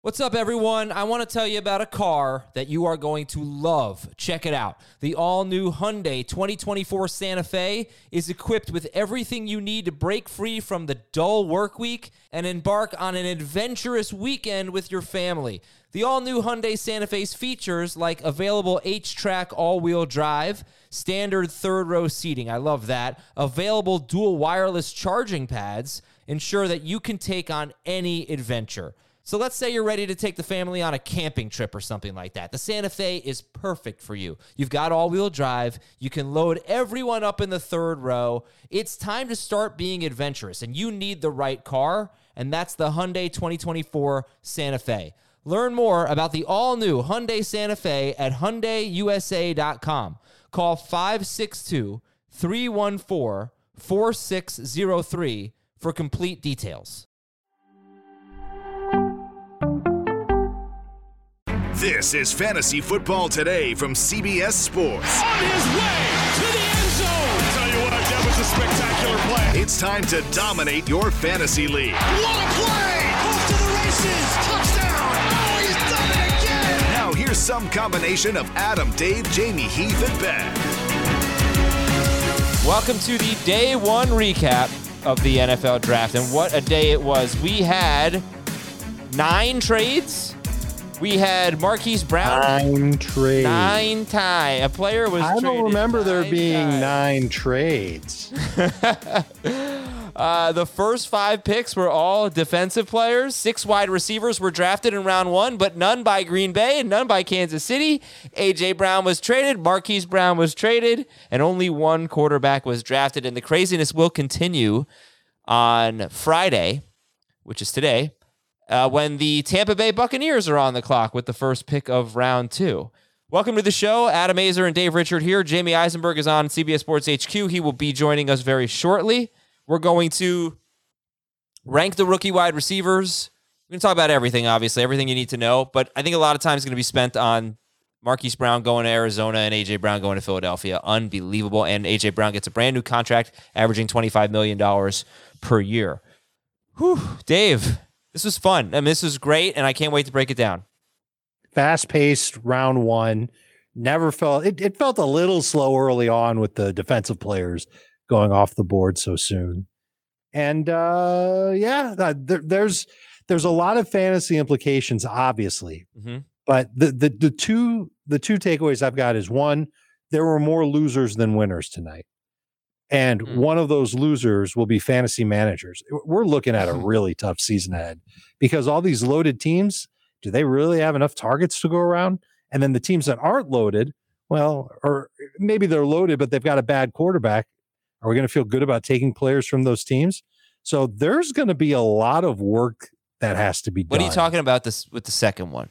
What's up, everyone? I want to tell you about a car that you are going to love. Check it out. The all-new Hyundai 2024 Santa Fe is equipped with everything you need to break free from the dull work week and embark on an adventurous weekend with your family. The all-new Hyundai Santa Fe's features like available H-Track all-wheel drive, standard third-row seating, I love that, available dual wireless charging pads, ensure that you can take on any adventure. So let's say you're ready to take the family on a camping trip or something like that. The Santa Fe is perfect for you. You've got all-wheel drive. You can load everyone up in the third row. It's time to start being adventurous, and you need the right car, and that's the Hyundai 2024 Santa Fe. Learn more about the all-new Hyundai Santa Fe at HyundaiUSA.com. Call 562-314-4603 for complete details. This is Fantasy Football Today from CBS Sports. On his way to the end zone. I'll tell you what, that was a spectacular play. It's time to dominate your fantasy league. What a play! Off to the races. Touchdown. Oh, he's done it again. Now here's some combination of Adam, Dave, Jamie, Heath, and Ben. Welcome to the day one recap of the NFL draft. And what a day it was. We had 9 trades. We had Marquise Brown. 9 trades. 9 times. A player was I don't remember there being times. 9 trades. The first 5 picks were all defensive players. 6 wide receivers were drafted in round 1, but none by Green Bay and none by Kansas City. A.J. Brown was traded. Marquise Brown was traded. And only 1 quarterback was drafted. And the craziness will continue on Friday, which is today, when the Tampa Bay Buccaneers are on the clock with the first pick of round 2. Welcome to the show. Adam Aizer and Dave Richard here. Jamie Eisenberg is on CBS Sports HQ. He will be joining us very shortly. We're going to rank the rookie wide receivers. We're going to talk about everything, obviously, everything you need to know. But I think a lot of time is going to be spent on Marquise Brown going to Arizona and A.J. Brown going to Philadelphia. Unbelievable. And A.J. Brown gets a brand new contract, averaging $25 million per year. Whew, Dave. This was fun. I mean, this was great, and I can't wait to break it down. Fast-paced round 1. Never felt it felt a little slow early on with the defensive players going off the board so soon. And there's a lot of fantasy implications, obviously. Mm-hmm. But the two takeaways I've got is, one, there were more losers than winners tonight. And one of those losers will be fantasy managers. We're looking at a really tough season ahead because all these loaded teams, do they really have enough targets to go around? And then the teams that aren't loaded, well, or maybe they're loaded, but they've got a bad quarterback. Are we going to feel good about taking players from those teams? So there's going to be a lot of work that has to be done. What are you talking about this with the second one?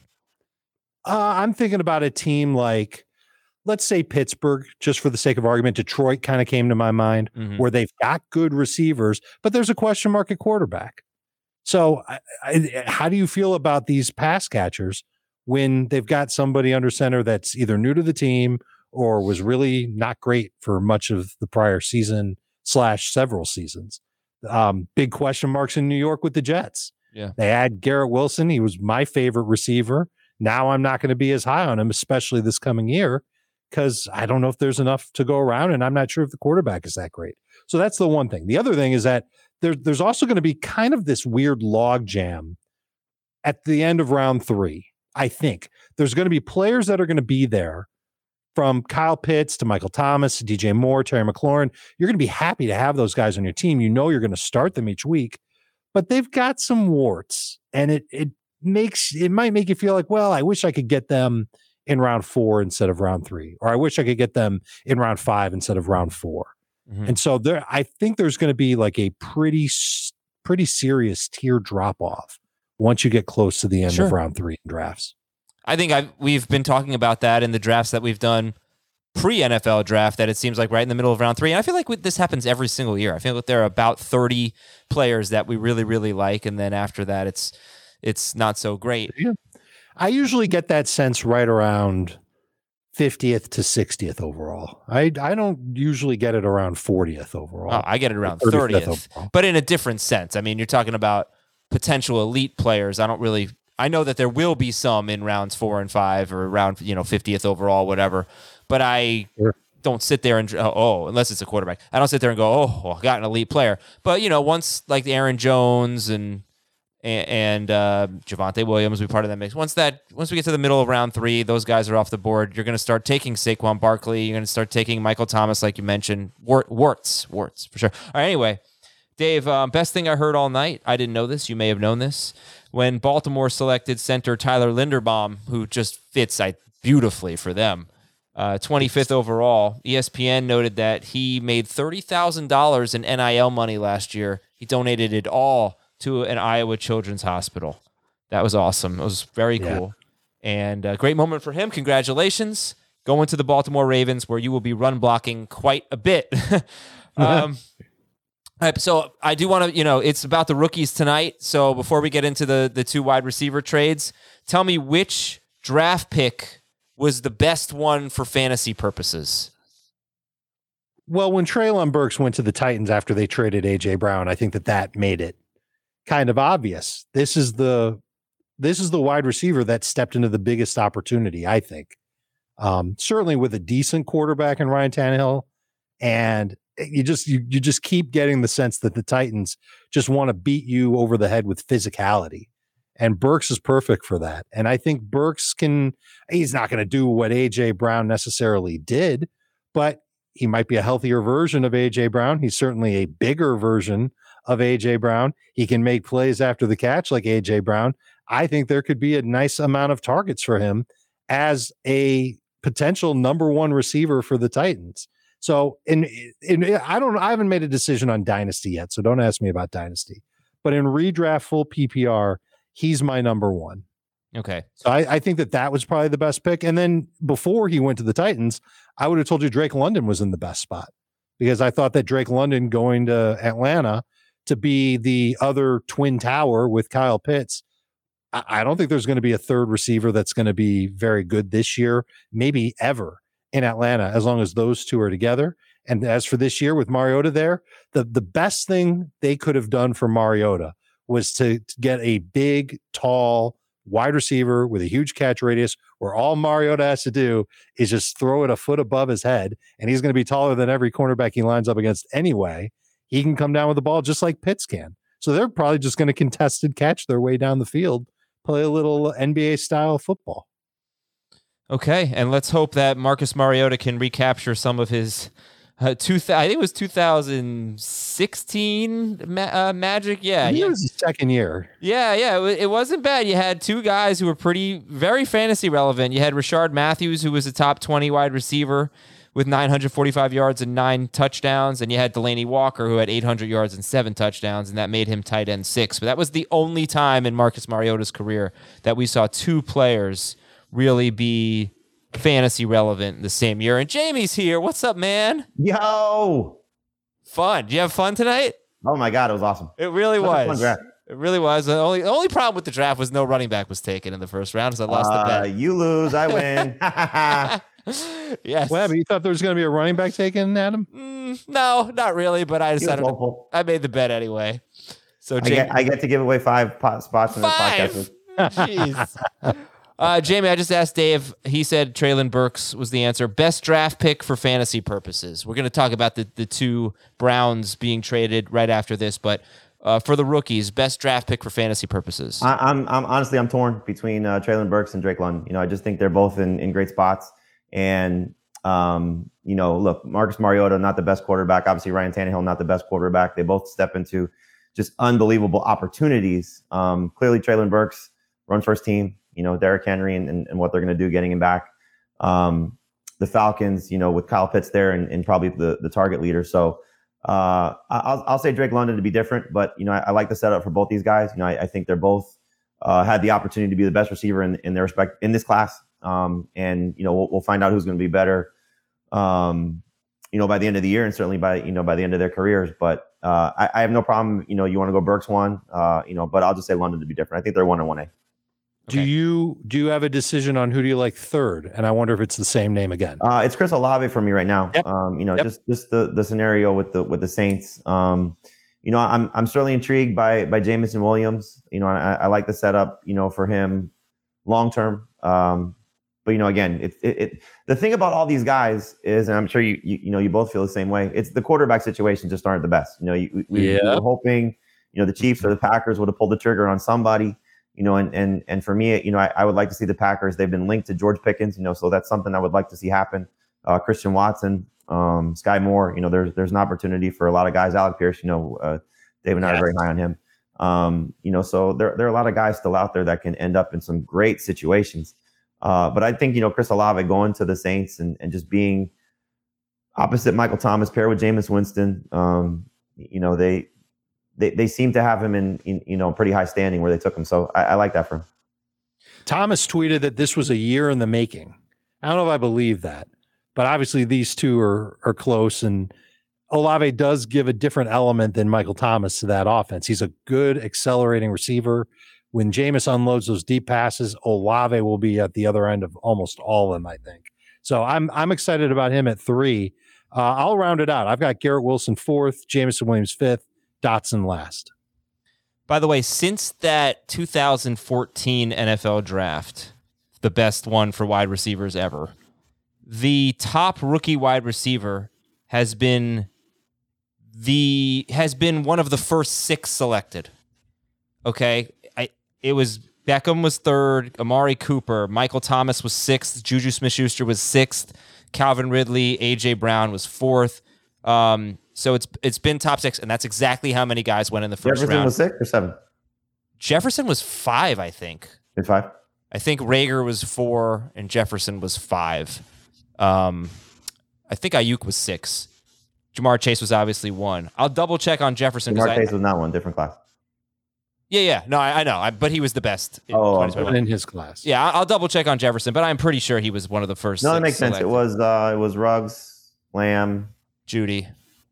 I'm thinking about a team like, let's say Pittsburgh, just for the sake of argument. Detroit kind of came to my mind, where they've got good receivers, but there's a question mark at quarterback. So how do you feel about these pass catchers when they've got somebody under center that's either new to the team or was really not great for much of the prior season / several seasons? Big question marks in New York with the Jets. Yeah. They had Garrett Wilson. He was my favorite receiver. Now I'm not going to be as high on him, especially this coming year, because I don't know if there's enough to go around, and I'm not sure if the quarterback is that great. So that's the one thing. The other thing is that there's also going to be kind of this weird log jam at the end of round 3. I think there's going to be players that are going to be there, from Kyle Pitts to Michael Thomas, to DJ Moore, Terry McLaurin. You're going to be happy to have those guys on your team. You know you're going to start them each week, but they've got some warts, and it might make you feel like, well, I wish I could get them in round 4 instead of round 3, or I wish I could get them in round 5 instead of round 4. Mm-hmm. And so I think there's going to be like a pretty serious tier drop off once you get close to the end of round 3 in drafts. I think we've been talking about that in the drafts that we've done pre-NFL draft, that it seems like right in the middle of round 3. And I feel like this happens every single year. I feel like there are about 30 players that we really, really like. And then after that, it's not so great. Yeah. I usually get that sense right around 50th to 60th overall. I don't usually get it around 40th overall. Oh, I get it around 30th, but in a different sense. I mean, you're talking about potential elite players. I don't really I know that there will be some in rounds 4 and 5 or round 50th overall, whatever. But I don't sit there and unless it's a quarterback, I don't sit there and go, I got an elite player. But once like Aaron Jones and Javonte Williams will be part of that mix. Once we get to the middle of round 3, those guys are off the board. You're going to start taking Saquon Barkley. You're going to start taking Michael Thomas, like you mentioned. Warts for sure. All right, anyway, Dave, best thing I heard all night. I didn't know this. You may have known this. When Baltimore selected center Tyler Linderbaum, who just fits beautifully for them, 25th overall, ESPN noted that he made $30,000 in NIL money last year. He donated it all to an Iowa Children's Hospital. That was awesome. It was very cool. And a great moment for him. Congratulations. Going to the Baltimore Ravens, where you will be run blocking quite a bit. So I do want to, it's about the rookies tonight. So before we get into the 2 wide receiver trades, tell me which draft pick was the best one for fantasy purposes. Well, when Treylon Burks went to the Titans after they traded A.J. Brown, I think that made it kind of obvious. This is the wide receiver that stepped into the biggest opportunity, I think. Certainly with a decent quarterback in Ryan Tannehill, and you just keep getting the sense that the Titans just want to beat you over the head with physicality. And Burks is perfect for that. And I think Burks he's not going to do what A.J. Brown necessarily did, but he might be a healthier version of A.J. Brown. He's certainly a bigger version of A.J. Brown. He can make plays after the catch like A.J. Brown. I think there could be a nice amount of targets for him as a potential number 1 receiver for the Titans. So I haven't made a decision on Dynasty yet, so don't ask me about Dynasty. But in redraft full PPR, he's my number 1. Okay. So I think that was probably the best pick. And then before he went to the Titans, I would have told you Drake London was in the best spot, because I thought that Drake London going to Atlanta to be the other twin tower with Kyle Pitts, I don't think there's going to be a third receiver that's going to be very good this year, maybe ever, in Atlanta, as long as those two are together. And as for this year with Mariota there, the best thing they could have done for Mariota was to get a big, tall wide receiver with a huge catch radius, where all Mariota has to do is just throw it a foot above his head, and he's going to be taller than every cornerback he lines up against anyway. He can come down with the ball just like Pitts can. So they're probably just going to contested catch their way down the field, play a little NBA style football. Okay, and let's hope that Marcus Mariota can recapture some of his I think it was 2016 Magic. Yeah, it was his second year. Yeah, it wasn't bad. You had 2 guys who were very fantasy relevant. You had Rashard Matthews, who was a top 20 wide receiver with 945 yards and 9 touchdowns, and you had Delaney Walker, who had 800 yards and 7 touchdowns, and that made him tight end 6. But that was the only time in Marcus Mariota's career that we saw 2 players really be fantasy relevant the same year. And Jamie's here. What's up, man? Yo! Fun. Did you have fun tonight? Oh my God, it was awesome. It really was. Fun draft. It really was. The only problem with the draft was no running back was taken in the first round, so I lost the bet. You lose, I win. Yes. Well, but you thought there was going to be a running back taken, Adam? No, not really, but I decided I made the bet anyway. So I get to give away 5 spots in this podcast. Jeez. Jamie, I just asked Dave. He said Treylon Burks was the answer. Best draft pick for fantasy purposes. We're going to talk about the 2 Browns being traded right after this, but for the rookies, best draft pick for fantasy purposes. I'm honestly torn between Treylon Burks and Drake London. I just think they're both in great spots. And look, Marcus Mariota, not the best quarterback. Obviously, Ryan Tannehill, not the best quarterback. They both step into just unbelievable opportunities. Clearly, Treylon Burks, run first team. Derrick Henry and what they're going to do getting him back. The Falcons, with Kyle Pitts there and probably the target leader. So I'll say Drake London to be different, but I like the setup for both these guys. I think they're both had the opportunity to be the best receiver in their respect in this class. And we'll find out who's going to be better. By the end of the year and certainly by the end of their careers. But I have no problem. You want to go Burks 1, but I'll just say London to be different. I think they're 1 and 1A. Okay. Do you have a decision on who do you like third? And I wonder if it's the same name again. It's Chris Olave for me right now. Yep. Just the scenario with the Saints. I'm certainly intrigued by Jameson Williams. I like the setup, for him long term. But again, the thing about all these guys is, and I'm sure you both feel the same way. It's the quarterback situations just aren't the best. We were hoping, the Chiefs or the Packers would have pulled the trigger on somebody. And for me, I would like to see the Packers. They've been linked to George Pickens, so that's something I would like to see happen. Christian Watson, Sky Moore, there's an opportunity for a lot of guys. Alec Pierce, Dave and I are very high on him. So there are a lot of guys still out there that can end up in some great situations. But I think, Chris Olave going to the Saints and just being opposite Michael Thomas, paired with Jameis Winston, they seem to have him in pretty high standing where they took him. So I like that for him. Thomas tweeted that this was a year in the making. I don't know if I believe that, but obviously these two are close, and Olave does give a different element than Michael Thomas to that offense. He's a good accelerating receiver. When Jameis unloads those deep passes, Olave will be at the other end of almost all of them, I think. So I'm excited about him at 3. I'll round it out. I've got Garrett Wilson 4th, Jameson Williams 5th, Dotson last. By the way, since that 2014 NFL draft, the best one for wide receivers ever, the top rookie wide receiver has been one of the first 6 selected. Okay, it was Beckham was 3rd, Amari Cooper, Michael Thomas was 6th, Juju Smith-Schuster was 6th, Calvin Ridley, AJ Brown was 4th. So it's been top 6, and that's exactly how many guys went in the first round. Jefferson was 6 or 7? Jefferson was 5, I think. 5? I think Rager was 4 and Jefferson was 5. I think Ayuk was 6. Jamar Chase was obviously 1. I'll double check on Jefferson. Jamar Chase was not 1, different class. Yeah. No, I know. But he was the best in his class. Yeah, I'll double check on Jefferson, but I'm pretty sure he was one of the first. No, 6 that makes sense. selected. It was Ruggs, Lamb, Judy,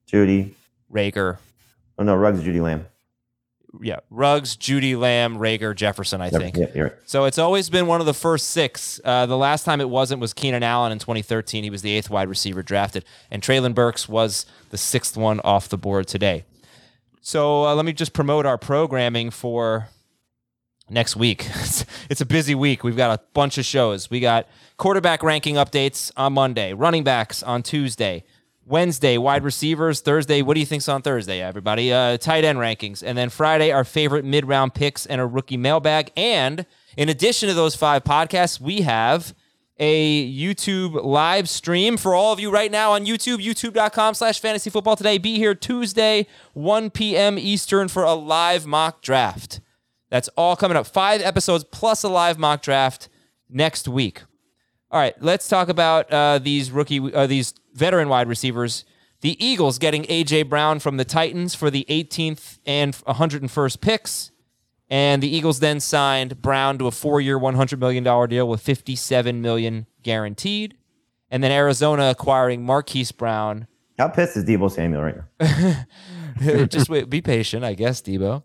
Rager. Oh no, Ruggs, Judy, Lamb. Yeah, Ruggs, Judy, Lamb, Rager, Jefferson, I think. Yeah, you're right. So it's always been one of the first 6. The last time it wasn't was Keenan Allen in 2013. He was the 8th wide receiver drafted. And Treylon Burks was the 6th one off the board today. So let me just promote our programming for next week. It's a busy week. We've got a bunch of shows. We got quarterback ranking updates on Monday, running backs on Tuesday, Wednesday, wide receivers. Thursday, what do you think's on Thursday, everybody? Tight end rankings. And then Friday, our favorite mid-round picks and a rookie mailbag. And in addition to those 5 podcasts, we have a YouTube live stream for all of you right now on YouTube, youtube.com/fantasyfootballtoday. Be here Tuesday, 1 p.m. Eastern for a live mock draft. That's all coming up. 5 episodes plus a live mock draft next week. All right, let's talk about these veteran wide receivers. The Eagles getting A.J. Brown from the Titans for the 18th and 101st picks. And the Eagles then signed Brown to a 4-year, $100 million deal with $57 million guaranteed. And then Arizona acquiring Marquise Brown. How pissed is Deebo Samuel right now? Just wait, be patient, I guess, Deebo.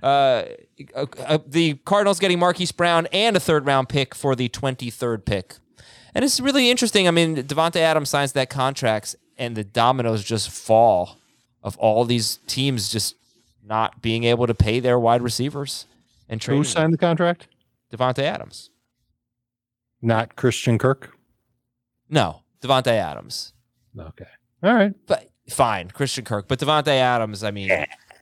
The Cardinals getting Marquise Brown and a 3rd-round pick for the 23rd pick. And it's really interesting. I mean, Devontae Adams signs that contract, and the dominoes just fall of all these teams just not being able to pay their wide receivers. And who signed the contract? Devontae Adams. Not Christian Kirk? No, Devontae Adams. Okay. All right. But fine, Christian Kirk. But Devontae Adams, I mean...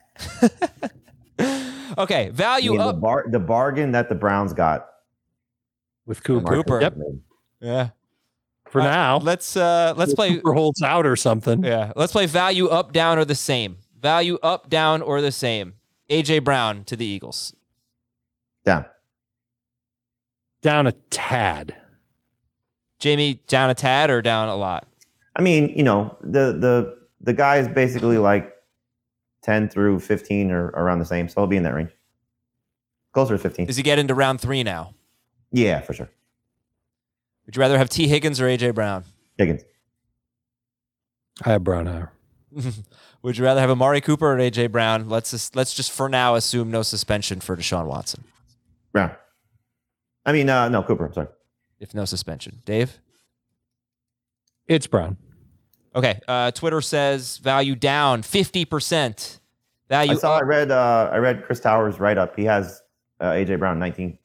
Okay, value up. The bargain that the Browns got. With Cooper. Yep. Yeah. For now. Let's play... Cooper holds out or something. Yeah. Let's play value up, down, or the same. Value up, down, or the same. A.J. Brown to the Eagles. Down. Down a tad. Jamie, down a tad or down a lot? I mean, the guy is basically like 10 through 15 or around the same, so he'll be in that range. Closer to 15. Does he get into round 3 now? Yeah, for sure. Would you rather have T. Higgins or A.J. Brown? Higgins. I have Brown higher. Would you rather have Amari Cooper or A.J. Brown? Let's just for now assume no suspension for Deshaun Watson. Brown. I mean, no, Cooper. I'm sorry. If no suspension. Dave? It's Brown. Okay. Twitter says value down 50%. Value. I read Chris Towers' write up. He has AJ Brown 19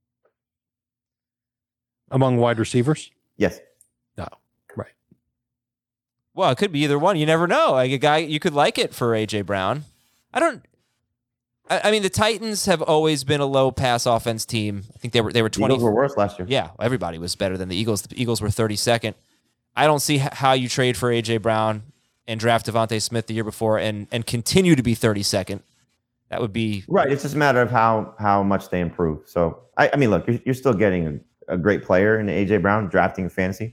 among wide receivers. Yes. No. Right. Well, it could be either one. You never know. Like a guy, you could like it for AJ Brown. I mean, the Titans have always been a low pass offense team. I think they were 20. Eagles were worse last year. Yeah, everybody was better than the Eagles. The Eagles were 32nd. I don't see how you trade for AJ Brown and draft Devontae Smith the year before and continue to be 32nd. That would be right. It's just a matter of how much they improve. So I mean, look, you're still getting a great player in AJ Brown drafting in fantasy,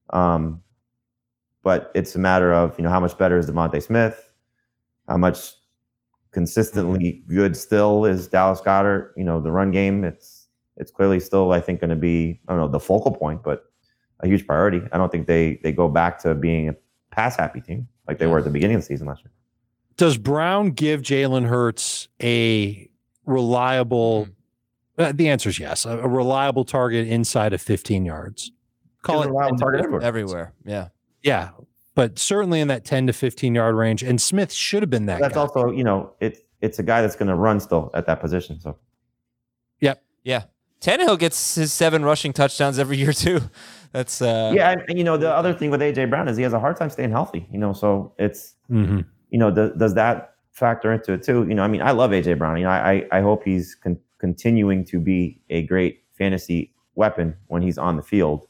but it's a matter of how much better is Devontae Smith, how much consistently good still is Dallas Goedert. The run game, it's clearly still, I think, going to be, I don't know, the focal point, but a huge priority. I don't think they go back to being a pass happy team like they were at the beginning of the season last year. Does Brown give Jalen Hurts a reliable? The answer is yes. A reliable target inside of 15 yards. Call it a reliable target everywhere. Yeah. Yeah. But certainly in that 10 to 15 yard range. And Smith should have been that. That's guy. Also, it's a guy that's going to run still at that position. So, yep. Yeah. Tannehill gets his 7 rushing touchdowns every year too. That's yeah. And the other thing with AJ Brown is he has a hard time staying healthy. So it's does that factor into it too? I mean, I love AJ Brown. I hope he's continuing to be a great fantasy weapon when he's on the field.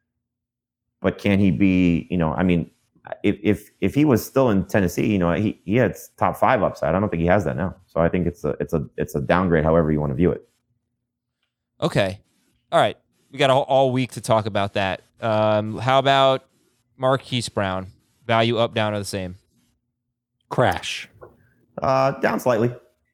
But can he be? I mean, if he was still in Tennessee, he had top 5 upside. I don't think he has that now. So I think it's a downgrade, however you want to view it. Okay. All right. We got all week to talk about that. How about Marquise Brown? Value up, down, or the same? Crash. Down slightly.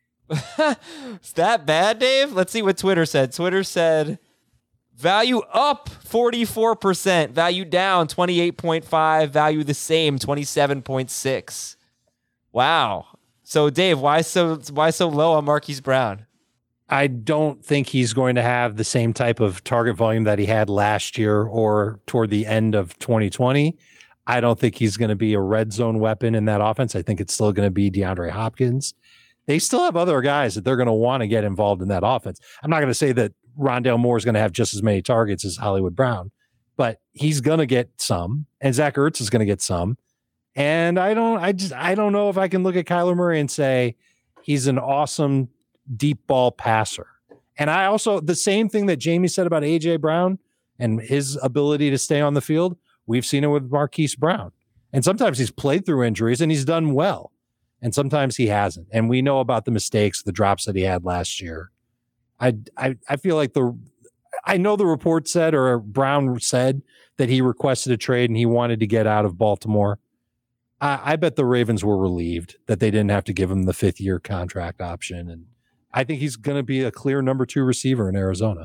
Is that bad, Dave? Let's see what Twitter said. Twitter said value up 44%, value down 28.5, value the same 27.6. Wow. So Dave, why so low on Marquise Brown? I don't think he's going to have the same type of target volume that he had last year or toward the end of 2020. I don't think he's going to be a red zone weapon in that offense. I think it's still going to be DeAndre Hopkins. They still have other guys that they're going to want to get involved in that offense. I'm not going to say that Rondale Moore is going to have just as many targets as Hollywood Brown, but he's going to get some, and Zach Ertz is going to get some. And I don't know if I can look at Kyler Murray and say he's an awesome deep ball passer. And I also, the same thing that Jamie said about AJ Brown and his ability to stay on the field, we've seen it with Marquise Brown. And sometimes he's played through injuries and he's done well. And sometimes he hasn't. And we know about the mistakes, the drops that he had last year. I feel like I know the report said, or Brown said, that he requested a trade and he wanted to get out of Baltimore. I bet the Ravens were relieved that they didn't have to give him the 5th-year contract option. And I think he's going to be a clear number 2 receiver in Arizona.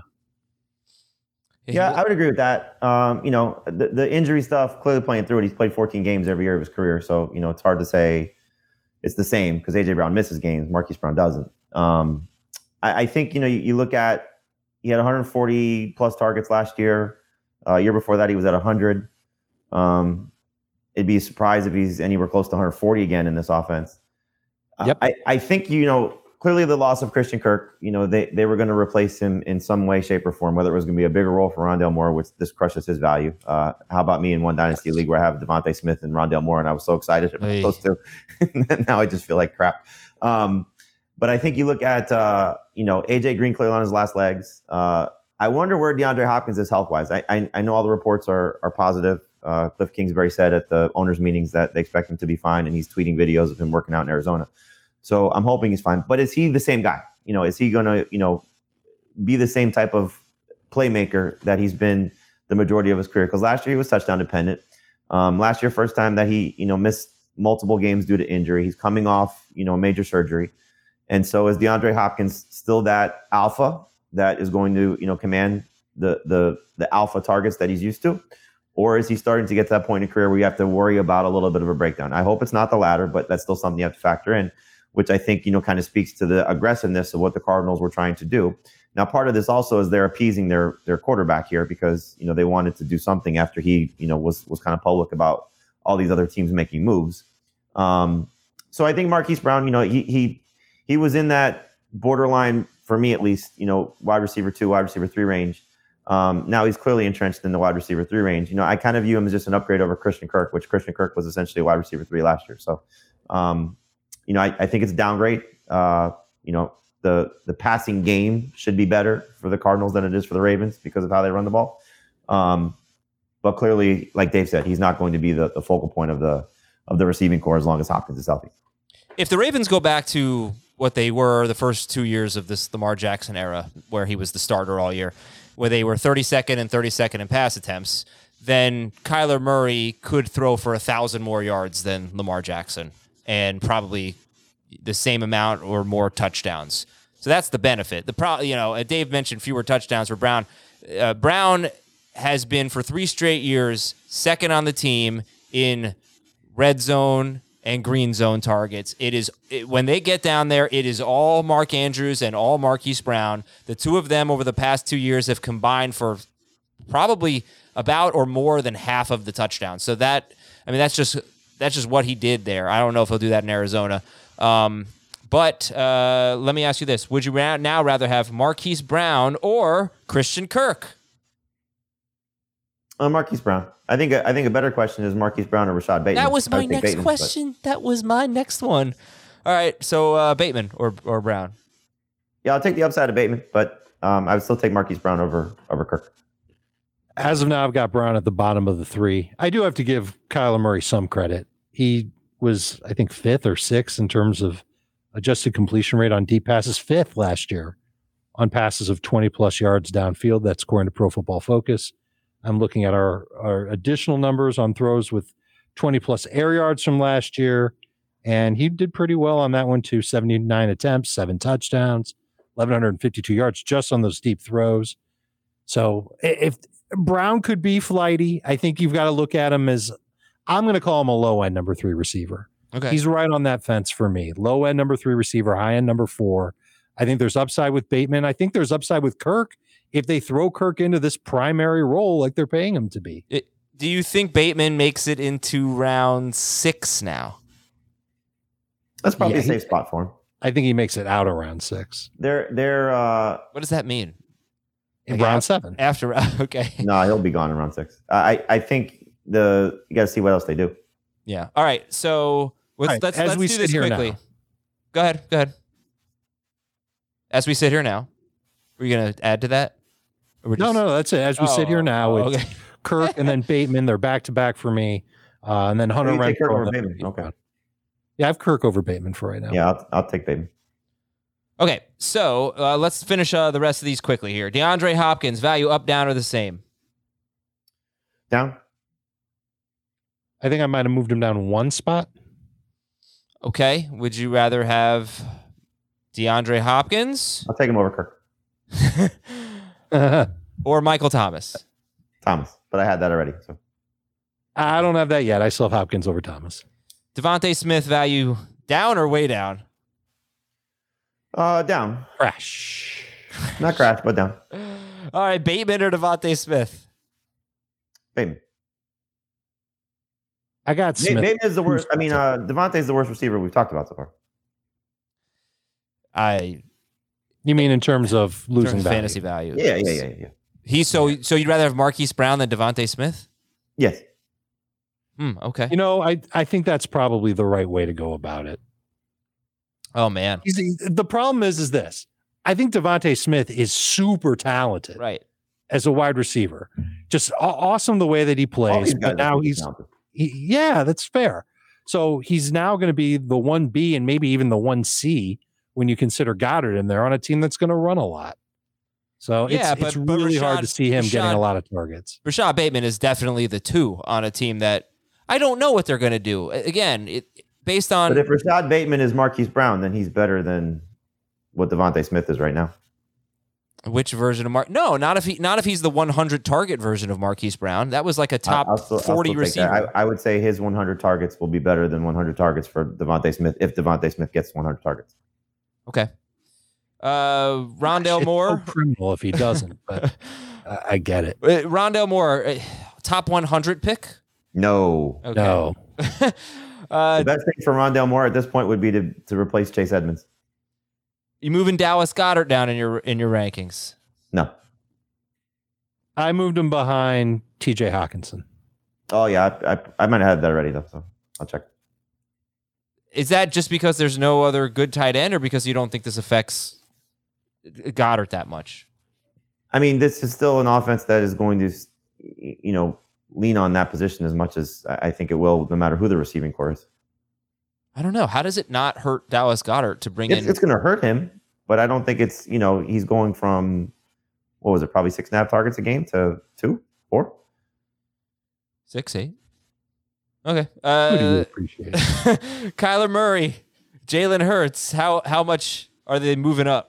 Yeah, I would agree with that. The injury stuff clearly playing through it. He's played 14 games every year of his career. So, it's hard to say it's the same because AJ Brown misses games. Marquise Brown doesn't. I think, you look at, he had 140 plus targets last year. Year before that, he was at 100. It'd be a surprise if he's anywhere close to 140 again in this offense. Yep. I think, clearly the loss of Christian Kirk, they were going to replace him in some way, shape, or form, whether it was going to be a bigger role for Rondale Moore, which this crushes his value. How about me in one dynasty league where I have Devontae Smith and Rondale Moore, and I was so excited about those two. Now I just feel like crap. But I think you look at, AJ Green clearly on his last legs. I wonder where DeAndre Hopkins is health-wise. I know all the reports are positive. Cliff Kingsbury said at the owners' meetings that they expect him to be fine, and he's tweeting videos of him working out in Arizona. So I'm hoping he's fine. But is he the same guy? Is he going to, be the same type of playmaker that he's been the majority of his career? Because last year he was touchdown dependent. Last year, first time that he, missed multiple games due to injury. He's coming off, major surgery. And so is DeAndre Hopkins still that alpha that is going to, command the alpha targets that he's used to? Or is he starting to get to that point in career where you have to worry about a little bit of a breakdown? I hope it's not the latter, but that's still something you have to factor in, which I think, kind of speaks to the aggressiveness of what the Cardinals were trying to do. Now, part of this also is they're appeasing their quarterback here because, they wanted to do something after he, was kind of public about all these other teams making moves. So I think Marquise Brown, he was in that borderline for me at least, wide receiver 2, wide receiver 3 range. Now he's clearly entrenched in the wide receiver 3 range. I kind of view him as just an upgrade over Christian Kirk, which Christian Kirk was essentially a wide receiver 3 last year. So, I think it's a downgrade. The passing game should be better for the Cardinals than it is for the Ravens because of how they run the ball. But clearly, like Dave said, he's not going to be the focal point of the receiving core as long as Hopkins is healthy. If the Ravens go back to what they were the first 2 years of this Lamar Jackson era, where he was the starter all year, where they were 32nd and 32nd in pass attempts, then Kyler Murray could throw for 1,000 more yards than Lamar Jackson and probably the same amount or more touchdowns. So that's the benefit. Dave mentioned fewer touchdowns for Brown. Brown has been for 3 straight years second on the team in red zone and green zone targets. When they get down there, it is all Mark Andrews and all Marquise Brown. The two of them over the past 2 years have combined for probably about or more than half of the touchdowns. So that's just what he did there. I don't know if he'll do that in Arizona. But let me ask you this. Would you now rather have Marquise Brown or Christian Kirk? Marquise Brown. I think a better question is Marquise Brown or Rashad Bateman. That was my next Bateman, question. That was my next one. All right, so Bateman or Brown? Yeah, I'll take the upside of Bateman, but I would still take Marquise Brown over Kirk. As of now, I've got Brown at the bottom of the 3. I do have to give Kyler Murray some credit. He was, I think, 5th or 6th in terms of adjusted completion rate on deep passes, 5th last year on passes of 20-plus yards downfield. That's according to Pro Football Focus. I'm looking at our additional numbers on throws with 20-plus air yards from last year, and he did pretty well on that one too. 79 attempts, 7 touchdowns, 1,152 yards just on those deep throws. So if Brown could be flighty, I think you've got to look at him as, I'm going to call him a low-end number 3 receiver. Okay. He's right on that fence for me. Low-end number 3 receiver, high-end number 4. I think there's upside with Bateman. I think there's upside with Kirk if they throw Kirk into this primary role like they're paying him to be. Do you think Bateman makes it into round 6 now? That's probably a safe spot for him. I think he makes it out around 6. They're What does that mean? In round 7. After, okay. No, he'll be gone in round 6. I think you got to see what else they do. Yeah. All right. So let's do this quickly. Now. Go ahead. As we sit here now, are you going to add to that? No, that's it. As we sit here now, it's okay. Kirk and then Bateman. They're back to back for me, and then Hunter Renfrow. Kirk over Bateman. Okay. Yeah, I have Kirk over Bateman for right now. Yeah, I'll take Bateman. Okay, so let's finish the rest of these quickly here. DeAndre Hopkins, value up, down, or the same? Down. I think I might have moved him down 1 spot. Okay. Would you rather have DeAndre Hopkins? I'll take him over Kirk. Or Michael Thomas? Thomas, but I had that already. So I don't have that yet. I still have Hopkins over Thomas. Devontae Smith, value down or way down? Down. Crash. Not crash, but down. All right, Bateman or Devontae Smith? Bateman. I got Smith. Bateman is the worst. I mean, Devontae is the worst receiver we've talked about so far. You mean in terms of losing value? Fantasy value? Yeah. So you'd rather have Marquise Brown than Devontae Smith? Yes. Okay. I think that's probably the right way to go about it. Oh man. The problem is this. I think Devontae Smith is super talented, right, as a wide receiver. Just awesome the way that he plays. But now that's fair. So he's now going to be the 1B and maybe even the 1C when you consider Goddard in there on a team that's going to run a lot. So it's really hard to see him getting a lot of targets. Rashad Bateman is definitely the 2 on a team that I don't know what they're going to do. Again, based on. But if Rashad Bateman is Marquise Brown, then he's better than what Devontae Smith is right now. Which version of No, not if he's the 100 target version of Marquise Brown. That was like a top 40 receiver. I would say his 100 targets will be better than 100 targets for Devontae Smith if Devontae Smith gets 100 targets. Okay. Rondale Moore. So criminal if he doesn't, but I get it. Rondale Moore, top 100 pick? No. Okay. No. The best thing for Rondale Moore at this point would be to replace Chase Edmonds. You moving Dallas Goedert down in your rankings? No. I moved him behind TJ Hawkinson. Oh, yeah. I might have had that already, though, so I'll check. Is that just because there's no other good tight end, or because you don't think this affects Goddard that much? I mean, this is still an offense that is going to, lean on that position as much as I think it will, no matter who the receiving core is. I don't know. How does it not hurt Dallas Goedert to bring in? It's going to hurt him, but I don't think it's, he's going from, what was it, probably 6.5 targets a game to 2, 4? 6, 8. Okay. Who do you appreciate? Kyler Murray, Jalen Hurts. How much are they moving up?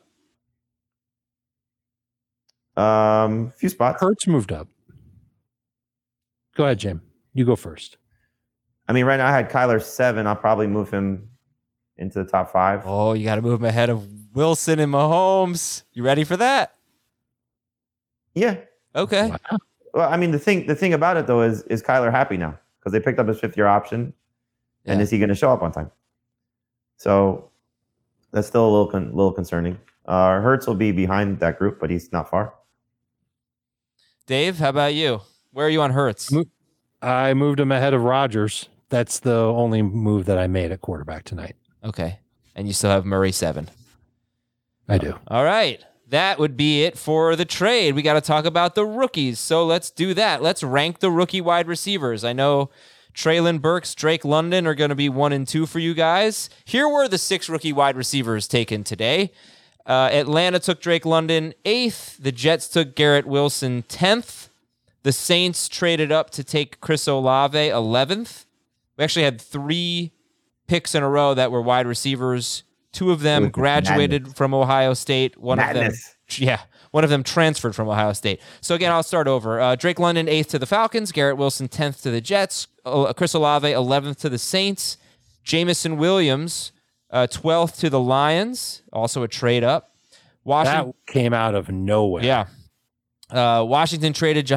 A few spots. Hurts moved up. Go ahead, Jim. You go first. I mean, right now I had Kyler 7. I'll probably move him into the top 5. Oh, you got to move him ahead of Wilson and Mahomes. You ready for that? Yeah. Okay. Wow. Well, I mean, the thing about it though is Kyler happy now because they picked up his 5th-year option, and is he going to show up on time? So that's still a little concerning. Hurts will be behind that group, but he's not far. Dave, how about you? Where are you on Hurts? I moved him ahead of Rodgers. That's the only move that I made at quarterback tonight. Okay. And you still have Murray 7. I do. All right. That would be it for the trade. We got to talk about the rookies. So let's do that. Let's rank the rookie wide receivers. I know Treylon Burks, Drake London are going to be 1 and 2 for you guys. Here were the 6 rookie wide receivers taken today. Atlanta took Drake London 8th. The Jets took Garrett Wilson 10th. The Saints traded up to take Chris Olave 11th. We actually had 3 picks in a row that were wide receivers. 2 of them graduated from Ohio State. One of them transferred from Ohio State. So again, I'll start over. Drake London 8th to the Falcons. Garrett Wilson 10th to the Jets. Chris Olave 11th to the Saints. Jamison Williams 12th to the Lions. Also a trade up. That came out of nowhere. Yeah. Washington traded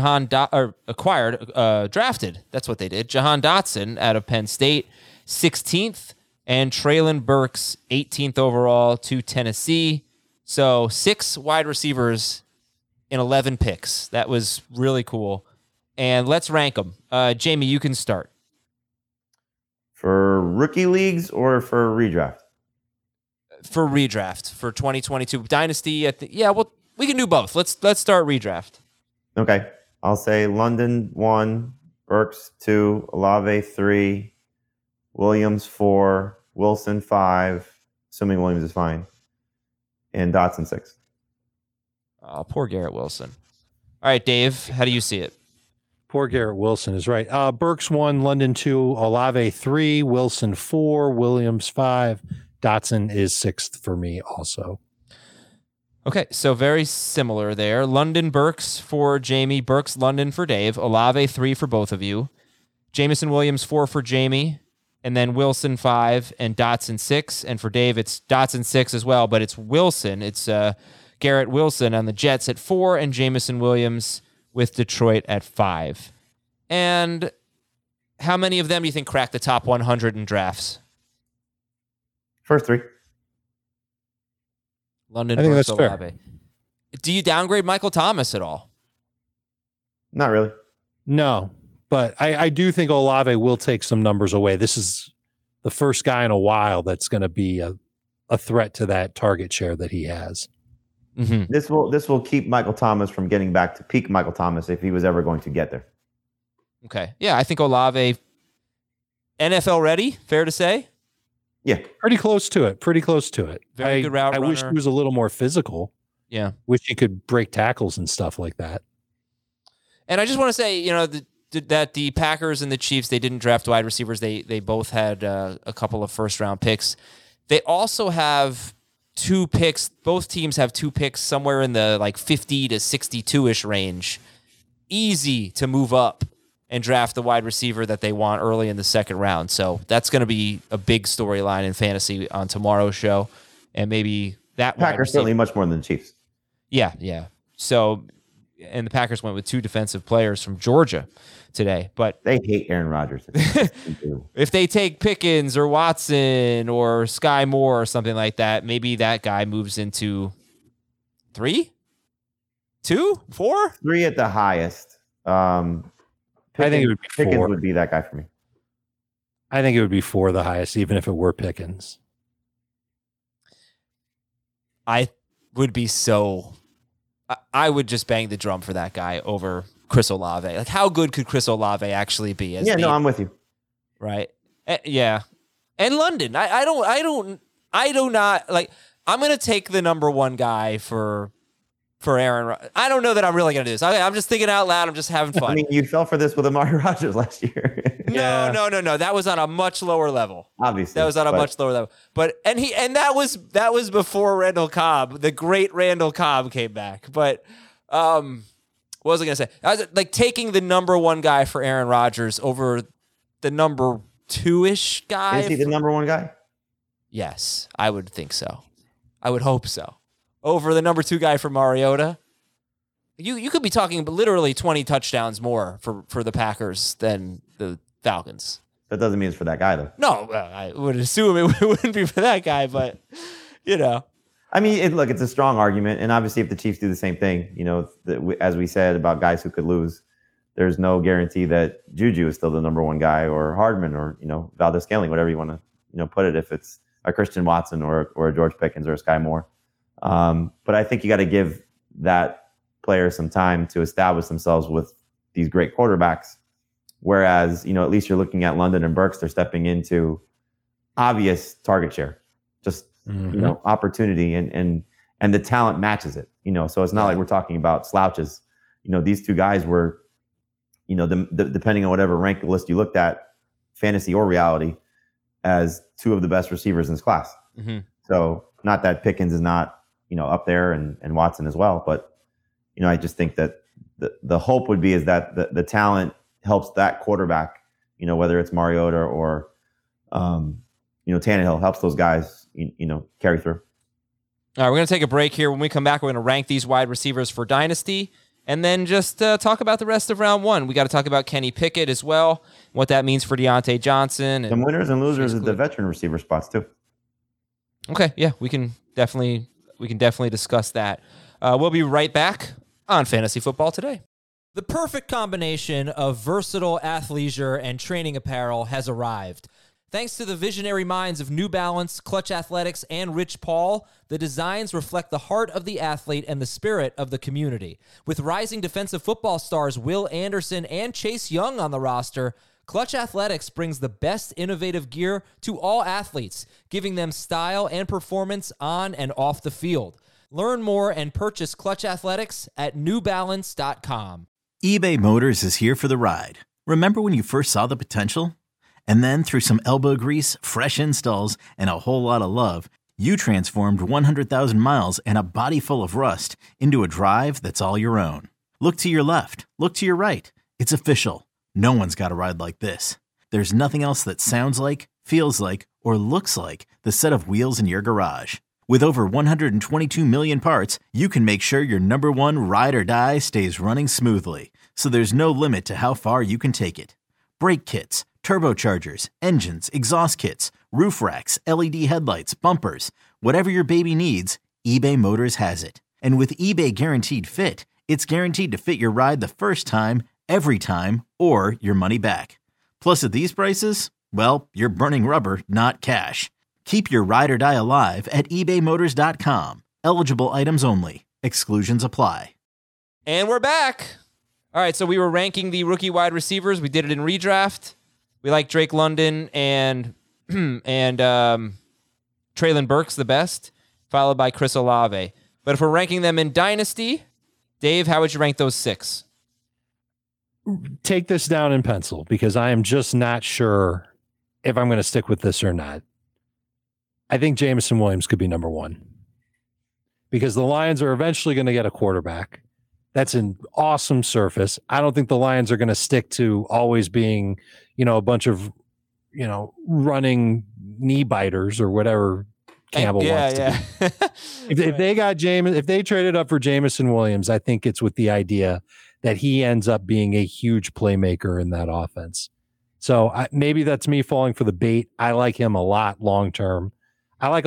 drafted. That's what they did. Jahan Dotson out of Penn State, 16th, and Treylon Burks, 18th overall to Tennessee. So 6 wide receivers in 11 picks. That was really cool. And let's rank them. Jamie, you can start. For rookie leagues or for redraft? For redraft for 2022 Dynasty. We can do both. Let's start redraft. Okay. I'll say London 1, Burks 2, Olave 3, Williams 4, Wilson 5, assuming Williams is fine, and Dotson 6. Oh, poor Garrett Wilson. All right, Dave, how do you see it? Poor Garrett Wilson is right. Burks 1, London 2, Olave 3, Wilson 4, Williams 5. Dotson is 6th for me also. Okay, so very similar there. London Burks for Jamie, Burks London for Dave, Olave 3 for both of you, Jamison Williams 4 for Jamie, and then Wilson 5 and Dotson 6. And for Dave, it's Dotson 6 as well, but it's Wilson. It's Garrett Wilson on the Jets at 4 and Jamison Williams with Detroit at 5. And how many of them do you think crack the top 100 in drafts? First 3. London, I think Burks, that's Olave. fair. Do you downgrade Michael Thomas at all? Not really. No, but I do think Olave will take some numbers away. This is the first guy in a while that's going to be a threat to that target share that he has. Mm-hmm. This will keep Michael Thomas from getting back to peak Michael Thomas if he was ever going to get there. Okay. Yeah, I think Olave, NFL ready, fair to say? Yeah. Pretty close to it. Very good route I wish he runner. was a little more physical. Yeah. Wish he could break tackles and stuff like that. And I just want to say, that the Packers and the Chiefs, they didn't draft wide receivers. They both had a couple of first-round picks. They also have 2 picks. Both teams have 2 picks somewhere in the 50 to 62-ish range. Easy to move up and draft the wide receiver that they want early in the second round. So that's going to be a big storyline in fantasy on tomorrow's show. And maybe that Packers certainly much more than the Chiefs. Yeah. So and the Packers went with 2 defensive players from Georgia today. But they hate Aaron Rodgers. if they take Pickens or Watson or Sky Moore or something like that, maybe that guy moves into 3, 2, 4, 3 at the highest. I think it would be 4. Pickens would be that guy for me. I think it would be 4 the highest, even if it were Pickens. I would be so. I would just bang the drum for that guy over Chris Olave. Like, how good could Chris Olave actually be? I'm with you. Right. Yeah. And London. I do not like. I'm gonna take the number 1 guy for Aaron. I don't know that I'm really gonna do this. I'm just thinking out loud. I'm just having fun. I mean, you fell for this with Amari Rodgers last year. No. That was on a much lower level. Obviously, that was on a much lower level. But that was before Randall Cobb, the great Randall Cobb, came back. But what was I gonna say? I was like taking the number 1 guy for Aaron Rodgers over the number 2-ish guy. Is he the number 1 guy? Yes, I would think so. I would hope so. Over the number 2 guy for Mariota. You could be talking literally 20 touchdowns more for the Packers than the Falcons. That doesn't mean it's for that guy, though. No, I would assume it wouldn't be for that guy, but, I mean, look, it's a strong argument. And obviously, if the Chiefs do the same thing, as we said about guys who could lose, there's no guarantee that Juju is still the number 1 guy, or Hardman, or, Valdez-Scantling, whatever you want to, put it, if it's a Christian Watson or a George Pickens or a Sky Moore. But I think you got to give that player some time to establish themselves with these great quarterbacks. Whereas, at least you're looking at London and Burks, they're stepping into obvious target share, just, opportunity and the talent matches it, so it's not like we're talking about slouches. These 2 guys were, depending on whatever rank list you looked at, fantasy or reality, as 2 of the best receivers in this class. Mm-hmm. So not that Pickens is not, up there and Watson as well. But, I just think that the hope would be is that the talent helps that quarterback, whether it's Mariota or, Tannehill, helps those guys, carry through. All right, we're going to take a break here. When we come back, we're going to rank these wide receivers for Dynasty and then just talk about the rest of round 1. We got to talk about Kenny Pickett as well, what that means for Deontay Johnson. And the winners and losers of the veteran receiver spots too. Okay, yeah, we can definitely discuss that. We'll be right back on Fantasy Football Today. The perfect combination of versatile athleisure and training apparel has arrived. Thanks to the visionary minds of New Balance, Clutch Athletics, and Rich Paul, the designs reflect the heart of the athlete and the spirit of the community. With rising defensive football stars Will Anderson and Chase Young on the roster, Clutch Athletics brings the best innovative gear to all athletes, giving them style and performance on and off the field. Learn more and purchase Clutch Athletics at newbalance.com. eBay Motors is here for the ride. Remember when you first saw the potential? And then through some elbow grease, fresh installs, and a whole lot of love, you transformed 100,000 miles and a body full of rust into a drive that's all your own. Look to your left. Look to your right. It's official. No one's got a ride like this. There's nothing else that sounds like, feels like, or looks like the set of wheels in your garage. With over 122 million parts, you can make sure your number 1 ride or die stays running smoothly, so there's no limit to how far you can take it. Brake kits, turbochargers, engines, exhaust kits, roof racks, LED headlights, bumpers, whatever your baby needs, eBay Motors has it. And with eBay Guaranteed Fit, it's guaranteed to fit your ride the first time, every time, or your money back. Plus, at these prices, well, you're burning rubber, not cash. Keep your ride or die alive at ebaymotors.com. Eligible items only. Exclusions apply. And we're back. All right, so we were ranking the rookie wide receivers. We did it in redraft. We like Drake London and Treylon Burks the best, followed by Chris Olave. But if we're ranking them in Dynasty, Dave, how would you rank those 6? Take this down in pencil because I am just not sure if I'm going to stick with this or not. I think Jameson Williams could be number 1 because the Lions are eventually going to get a quarterback. That's an awesome surface. I don't think the Lions are going to stick to always being, a bunch of, running knee biters or whatever Campbell wants to be. If they got if they traded up for Jameson Williams, I think it's with the idea that he ends up being a huge playmaker in that offense. So maybe that's me falling for the bait. I like him a lot long term. I like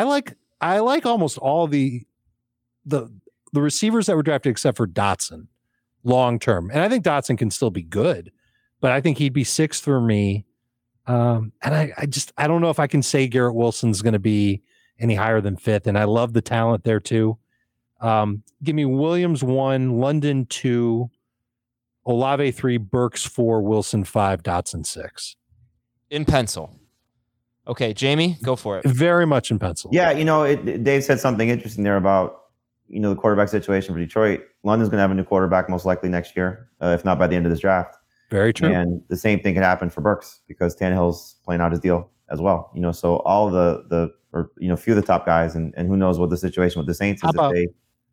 almost all the receivers that were drafted except for Dotson long term. And I think Dotson can still be good, but I think he'd be 6th for me. And I don't know if I can say Garrett Wilson's going to be any higher than 5th. And I love the talent there too. Give me Williams 1, London 2, Olave 3, Burks 4, Wilson 5, Dotson 6. In pencil. Okay, Jamie, go for it. Very much in pencil. Yeah, Dave said something interesting there about, the quarterback situation for Detroit. London's going to have a new quarterback most likely next year, if not by the end of this draft. Very true. And the same thing could happen for Burks because Tannehill's playing out his deal as well. So all the few of the top guys, and who knows what the situation with the Saints is.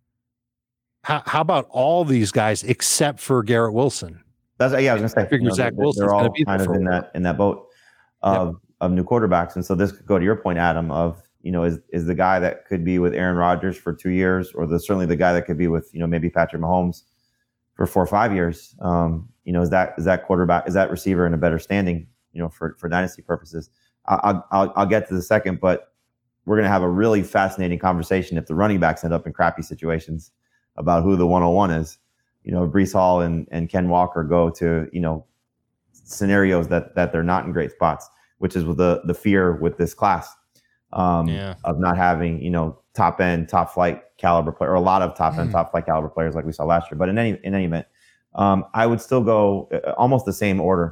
How about all these guys except for Garrett Wilson? I was going to say. I figure Zach Wilson's they're all going to be kind of in that boat of new quarterbacks, and so this could go to your point, Adam. Of is the guy that could be with Aaron Rodgers for 2 years, or certainly the guy that could be with maybe Patrick Mahomes for 4 or 5 years. Is that quarterback, is that receiver in a better standing? For dynasty purposes. I'll get to the second, but we're going to have a really fascinating conversation if the running backs end up in crappy situations about who the 101 is. Breece Hall and Ken Walker go to, scenarios that they're not in great spots, which is with the fear with this class of not having, top end, top flight caliber player, or a lot of top end, top flight caliber players like we saw last year. But in any event, I would still go almost the same order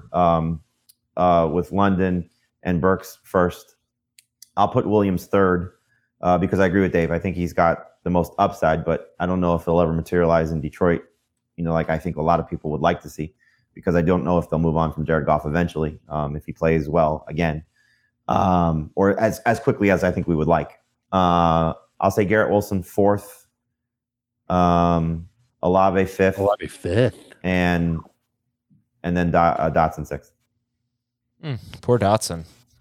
with London and Burks first. I'll put Williams 3rd because I agree with Dave. I think he's got the most upside, but I don't know if he'll ever materialize in Detroit, like I think a lot of people would like to see, because I don't know if they'll move on from Jared Goff eventually if he plays well again, or as quickly as I think we would like. I'll say Garrett Wilson 4th, Olave 5th, and then Dotson 6th. Poor Dotson.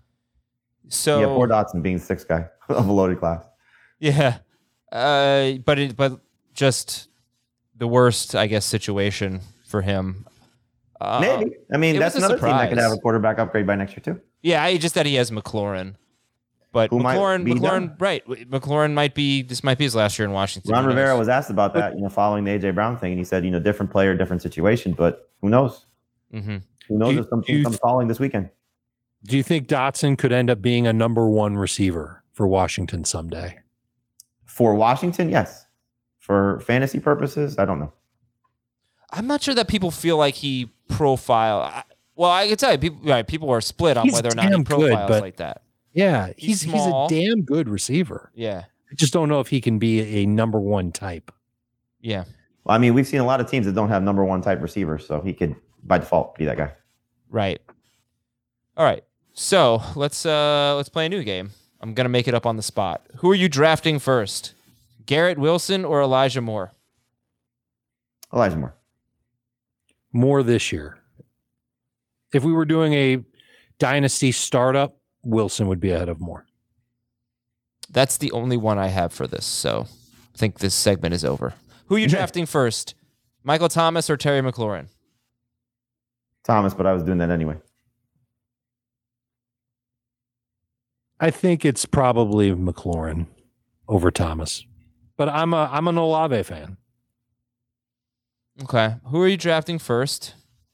So yeah, poor Dotson being 6th guy of a loaded class. Yeah, but just the worst, I guess, situation for him. Maybe. I mean, that's another team that could have a quarterback upgrade by next year too. Yeah, just that he has McLaurin. But McLaurin, right? McLaurin might be. This might be his last year in Washington. Ron Rivera was asked about that, following the AJ Brown thing, and he said, different player, different situation. But who knows? Mm-hmm. Who knows if something comes falling this weekend? Do you think Dotson could end up being a number 1 receiver for Washington someday? For Washington, yes. For fantasy purposes, I don't know. I'm not sure that people feel like he profile. Well, I can tell you, people are split on whether or not he profiles like that. Yeah, he's a damn good receiver. Yeah. I just don't know if he can be a number 1 type. Yeah. Well, I mean, we've seen a lot of teams that don't have number 1 type receivers, so he could, by default, be that guy. Right. All right. So let's play a new game. I'm gonna make it up on the spot. Who are you drafting first? Garrett Wilson or Elijah Moore? Elijah Moore. Moore this year. If we were doing a dynasty startup, Wilson would be ahead of Moore. That's the only one I have for this, so I think this segment is over. Who are you drafting first? Michael Thomas or Terry McLaurin? Thomas, but I was doing that anyway. I think it's probably McLaurin over Thomas, but I'm an Olave fan. Okay, who are you drafting first?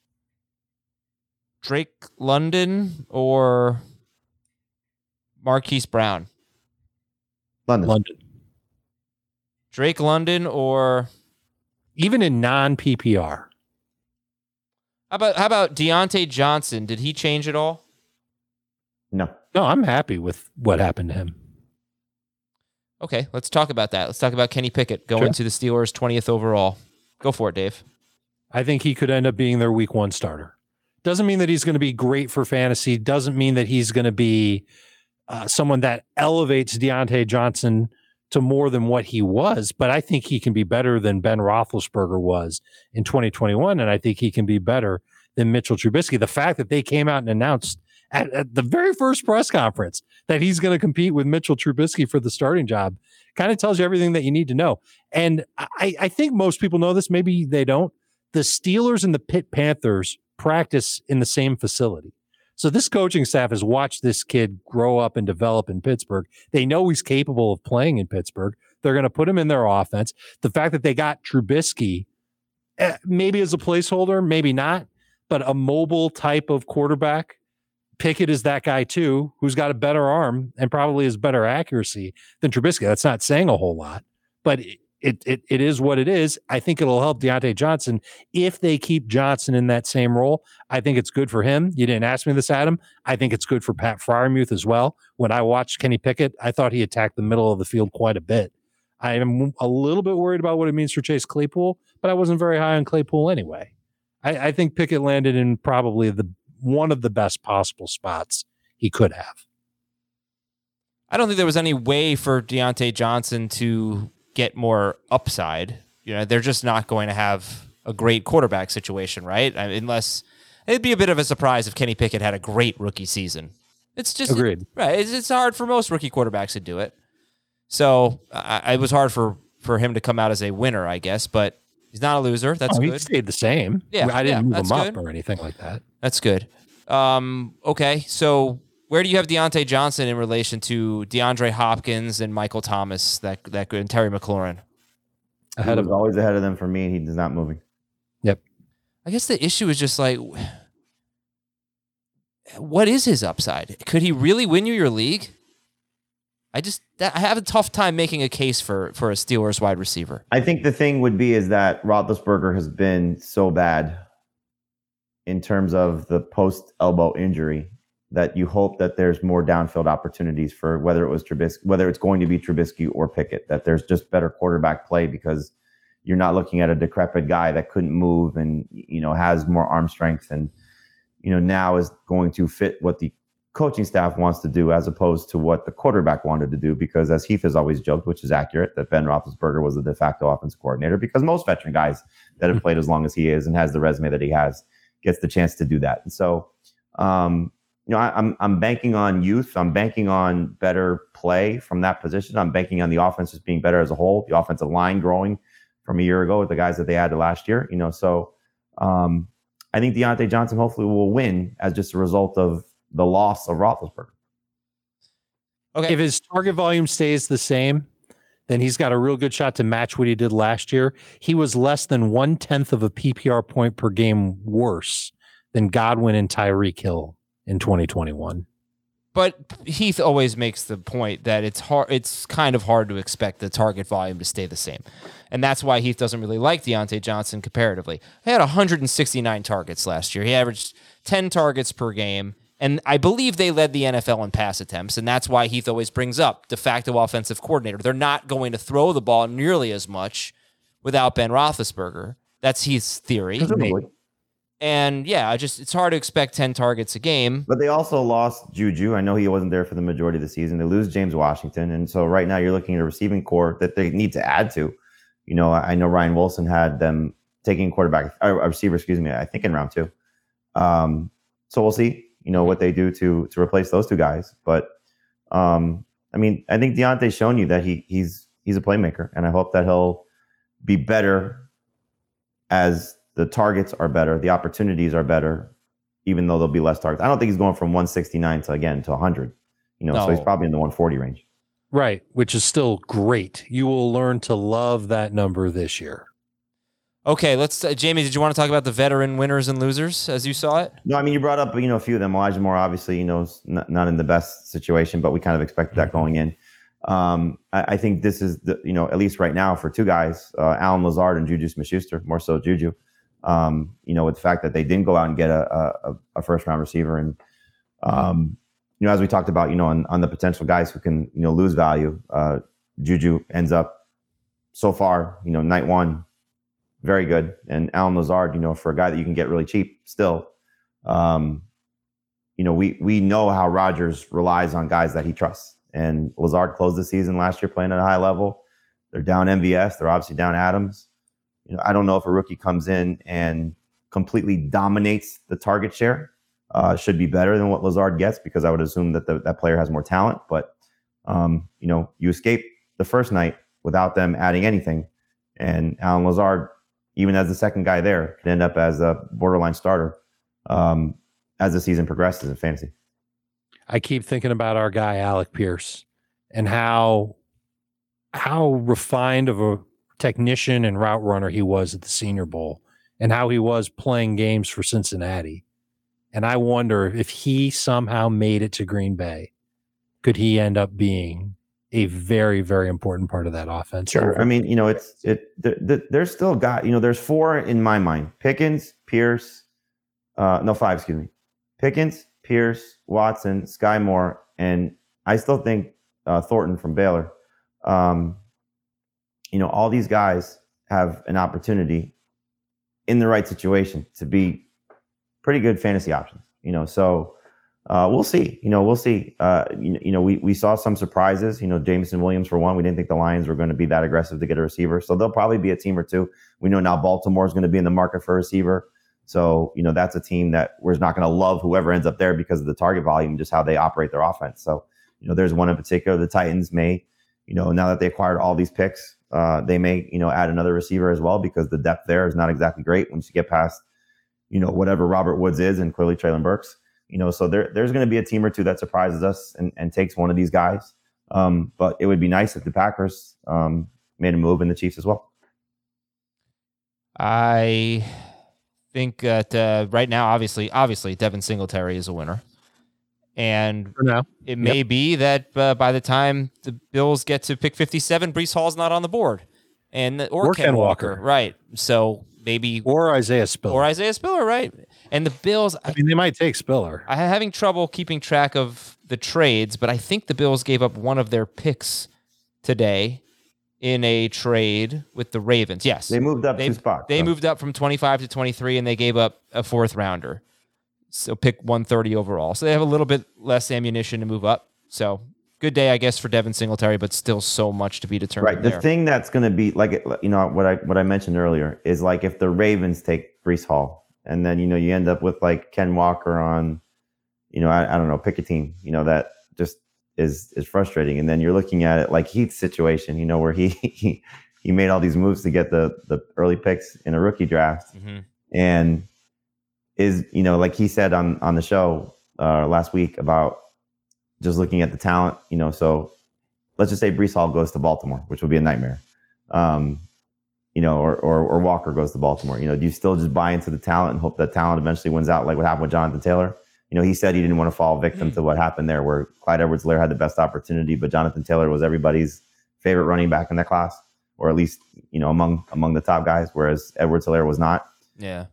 Drake London or Marquise Brown? London. Drake London or even in non-PPR. How about Deontay Johnson? Did he change at all? No, I'm happy with what happened to him. Okay, let's talk about that. Let's talk about Kenny Pickett going to the Steelers 20th overall. Go for it, Dave. I think he could end up being their week 1 starter. Doesn't mean that he's going to be great for fantasy. Doesn't mean that he's going to be someone that elevates Deontay Johnson to more than what he was. But I think he can be better than Ben Roethlisberger was in 2021. And I think he can be better than Mitchell Trubisky. The fact that they came out and announced at the very first press conference that he's going to compete with Mitchell Trubisky for the starting job. Kind of tells you everything that you need to know. And I think most people know this. Maybe they don't. The Steelers and the Pitt Panthers practice in the same facility. So this coaching staff has watched this kid grow up and develop in Pittsburgh. They know he's capable of playing in Pittsburgh. They're going to put him in their offense. The fact that they got Trubisky, maybe as a placeholder, maybe not, but a mobile type of quarterback. Pickett is that guy too, who's got a better arm and probably has better accuracy than Trubisky. That's not saying a whole lot, but it is what it is. I think it'll help Deontay Johnson if they keep Johnson in that same role. I think it's good for him. You didn't ask me this, Adam. I think it's good for Pat Freiermuth as well. When I watched Kenny Pickett, I thought he attacked the middle of the field quite a bit. I am a little bit worried about what it means for Chase Claypool, but I wasn't very high on Claypool anyway. I think Pickett landed in probably one of the best possible spots he could have. I don't think there was any way for Deontay Johnson to get more upside. They're just not going to have a great quarterback situation, right? Unless it'd be a bit of a surprise if Kenny Pickett had a great rookie season. It's just agreed. Right. It's hard for most rookie quarterbacks to do it. So it was hard for him to come out as a winner, I guess, but he's not a loser. That's good. He stayed the same. Yeah, I didn't move him up good. or anything like that. That's good. Okay, so where do you have Deontay Johnson in relation to DeAndre Hopkins and Michael Thomas, that good, and Terry McLaurin? He was always ahead of them for me, and he's not moving. Yep. I guess the issue is just like, what is his upside? Could he really win you your league? I have a tough time making a case for a Steelers wide receiver. I think the thing would be is that Roethlisberger has been so bad in terms of the post-elbow injury that you hope that there's more downfield opportunities for whether it's going to be Trubisky or Pickett, that there's just better quarterback play because you're not looking at a decrepit guy that couldn't move and, has more arm strength and, now is going to fit what the coaching staff wants to do as opposed to what the quarterback wanted to do, because as Heath has always joked, which is accurate, that Ben Roethlisberger was the de facto offense coordinator because most veteran guys that have played as long as he is and has the resume that he has gets the chance to do that. And so, I'm banking on youth. I'm banking on better play from that position. I'm banking on the offense just being better as a whole, the offensive line growing from a year ago with the guys that they had last year, So I think Deontay Johnson hopefully will win as just a result of the loss of Roethlisberger. Okay. If his target volume stays the same, then he's got a real good shot to match what he did last year. He was less than 1/10 of a PPR point per game worse than Godwin and Tyreek Hill in 2021. But Heath always makes the point that it's kind of hard to expect the target volume to stay the same. And that's why Heath doesn't really like Deontay Johnson comparatively. He had 169 targets last year. He averaged 10 targets per game. And I believe they led the NFL in pass attempts, and that's why Heath always brings up de facto offensive coordinator. They're not going to throw the ball nearly as much without Ben Roethlisberger. That's Heath's theory. Presumably. And yeah, it's hard to expect 10 targets a game. But they also lost Juju. I know he wasn't there for the majority of the season. They lose James Washington. And so right now you're looking at a receiving core that they need to add to. I know Ryan Wilson had them taking a receiver, I think in round 2. So we'll see. What they do to replace those two guys. But, I think Deontay's shown you that he's a playmaker, and I hope that he'll be better as the targets are better, the opportunities are better, even though there'll be less targets. I don't think he's going from 169 to 100, No. So he's probably in the 140 range. Right, which is still great. You will learn to love that number this year. Okay, let's. Jamie, did you want to talk about the veteran winners and losers as you saw it? No, you brought up a few of them. Elijah Moore, obviously, is not in the best situation, but we kind of expected that going in. I think this is at least right now for two guys, Allen Lazard and Juju Smith-Schuster, more so Juju. With the fact that they didn't go out and get a first round receiver, and as we talked about, on the potential guys who can lose value, Juju ends up so far, night one. Very good. And Allen Lazard, for a guy that you can get really cheap still, we know how Rodgers relies on guys that he trusts. And Lazard closed the season last year playing at a high level. They're down MVS. They're obviously down Adams. I don't know if a rookie comes in and completely dominates the target share. should be better than what Lazard gets, because I would assume that that player has more talent. But, you escape the first night without them adding anything. And Allen Lazard, even as the second guy there, could end up as a borderline starter as the season progresses in fantasy. I keep thinking about our guy, Alec Pierce, and how refined of a technician and route runner he was at the Senior Bowl, and how he was playing games for Cincinnati. And I wonder if he somehow made it to Green Bay, could he end up being a very, very important part of that offense? Sure. I mean, there's still there's four in my mind: Pickens, Pierce, five, excuse me. Pickens, Pierce, Watson, Sky Moore, and I still think Thornton from Baylor. All these guys have an opportunity in the right situation to be pretty good fantasy options. So we'll see. We'll see. We saw some surprises. Jameson Williams for one. We didn't think the Lions were going to be that aggressive to get a receiver, so they'll probably be a team or two. We know now Baltimore is going to be in the market for a receiver. So, that's a team that we're not going to love whoever ends up there because of the target volume, just how they operate their offense. So, there's one in particular. The Titans may, now that they acquired all these picks, they may, add another receiver as well, because the depth there is not exactly great once you get past, whatever Robert Woods is and clearly Treylon Burks. So there's going to be a team or two that surprises us and takes one of these guys. But it would be nice if the Packers made a move, and the Chiefs as well. I think that right now, obviously, Devin Singletary is a winner. And it may be that by the time the Bills get to pick 57, Breece Hall's not on the board, or Ken Walker, right? So maybe or Isaiah Spiller, right? And the Bills, they might take Spiller. I'm having trouble keeping track of the trades, but I think the Bills gave up one of their picks today in a trade with the Ravens. Yes, they moved up 2 spots. They moved up from 25 to 23, and they gave up a 4th rounder. So pick 130 overall. So they have a little bit less ammunition to move up. So good day, I guess, for Devin Singletary, but still so much to be determined. Right. The thing that's going to be what I mentioned earlier is if the Ravens take Breece Hall, and then you end up with Ken Walker on, I don't know, pick a team, that just is frustrating. And then you're looking at it like Heath's situation, where he made all these moves to get the early picks in a rookie draft, and is, like he said on the show last week about just looking at the talent, so let's just say Breece Hall goes to Baltimore, which would be a nightmare. Or Walker goes to Baltimore. Do you still just buy into the talent and hope that talent eventually wins out, like what happened with Jonathan Taylor? He said he didn't want to fall victim to what happened there, where Clyde Edwards-Helaire had the best opportunity, but Jonathan Taylor was everybody's favorite running back in that class, or at least, among the top guys, whereas Edwards-Helaire was not. Yeah.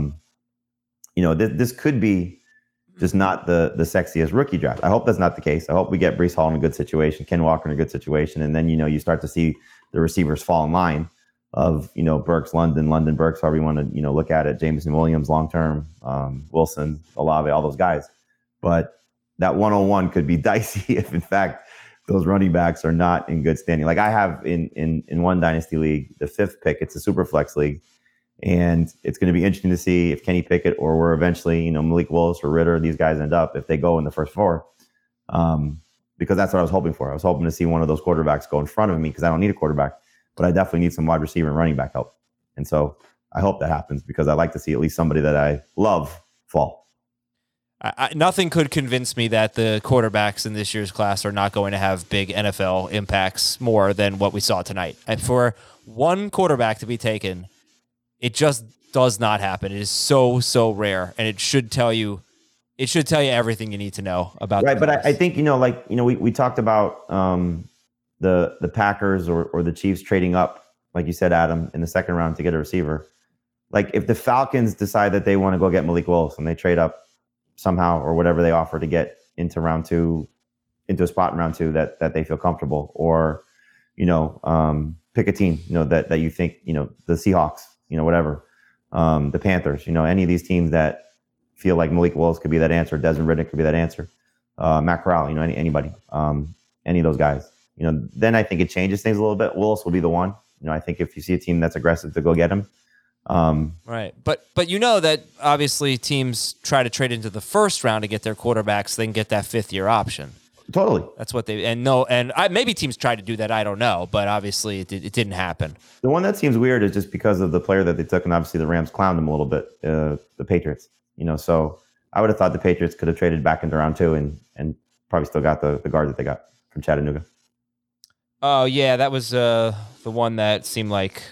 This could be just not the sexiest rookie draft. I hope that's not the case. I hope we get Breece Hall in a good situation, Ken Walker in a good situation, and then you start to see the receivers fall in line of Burks, London Burks, however you want to look at it. Jameson Williams long term, Wilson, Olave, all those guys. But that 101 could be dicey if in fact those running backs are not in good standing. Like I have in one dynasty league, the 5th pick. It's a super flex league. And it's going to be interesting to see if Kenny Pickett or where eventually, Malik Willis or Ritter, these guys end up if they go in the first 4. Because that's what I was hoping for. I was hoping to see one of those quarterbacks go in front of me, because I don't need a quarterback, but I definitely need some wide receiver and running back help. And so I hope that happens, because I like to see at least somebody that I love fall. Nothing could convince me that the quarterbacks in this year's class are not going to have big NFL impacts more than what we saw tonight. And for one quarterback to be taken, it just does not happen. It is so rare, and it should tell you everything you need to know about. Right, but I think we talked about the Packers or the Chiefs trading up, like you said, Adam, in the 2nd round to get a receiver. Like if the Falcons decide that they want to go get Malik Willis and they trade up somehow or whatever they offer to get into round 2, into a spot in round 2 that they feel comfortable, or pick a team that you think the Seahawks. Whatever, the Panthers, any of these teams that feel like Malik Willis could be that answer, Desmond Riddick could be that answer, Matt Corral, anybody, any of those guys, then I think it changes things a little bit. Willis will be the one. I think if you see a team that's aggressive to go get him, Right. But you know that obviously teams try to trade into the first round to get their quarterbacks, then get that 5th-year option. Totally. That's what they maybe teams tried to do that. I don't know, but obviously it didn't happen. The one that seems weird is just because of the player that they took, and obviously the Rams clowned them a little bit. The Patriots, so I would have thought the Patriots could have traded back into round 2 and probably still got the guard that they got from Chattanooga. Oh yeah, that was the one that seemed like,